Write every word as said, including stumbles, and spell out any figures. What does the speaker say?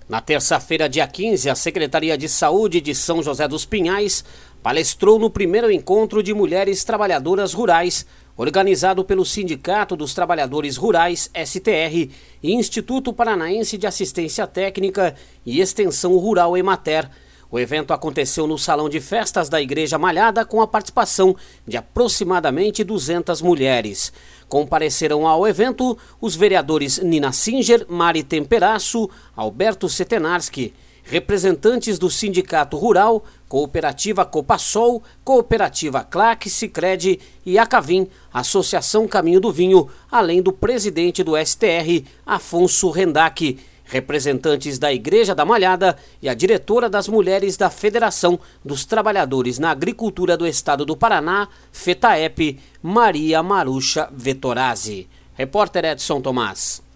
Na terça-feira, dia quinze, a Secretaria de Saúde de São José dos Pinhais palestrou no primeiro encontro de mulheres trabalhadoras rurais, organizado pelo Sindicato dos Trabalhadores Rurais, S T R, e Instituto Paranaense de Assistência Técnica e Extensão Rural, Emater. O evento aconteceu no Salão de Festas da Igreja Malhada com a participação de aproximadamente duzentas mulheres. Compareceram ao evento os vereadores Nina Singer, Mari Temperaço, Alberto Setenarski, representantes do Sindicato Rural, Cooperativa Copasol, Cooperativa Claque, Sicredi e Acavim, Associação Caminho do Vinho, além do presidente do S T R, Afonso Rendac, representantes da Igreja da Malhada e a diretora das Mulheres da Federação dos Trabalhadores na Agricultura do Estado do Paraná, FETAEP, Maria Marucha Vettorazzi. Repórter Edson Tomás.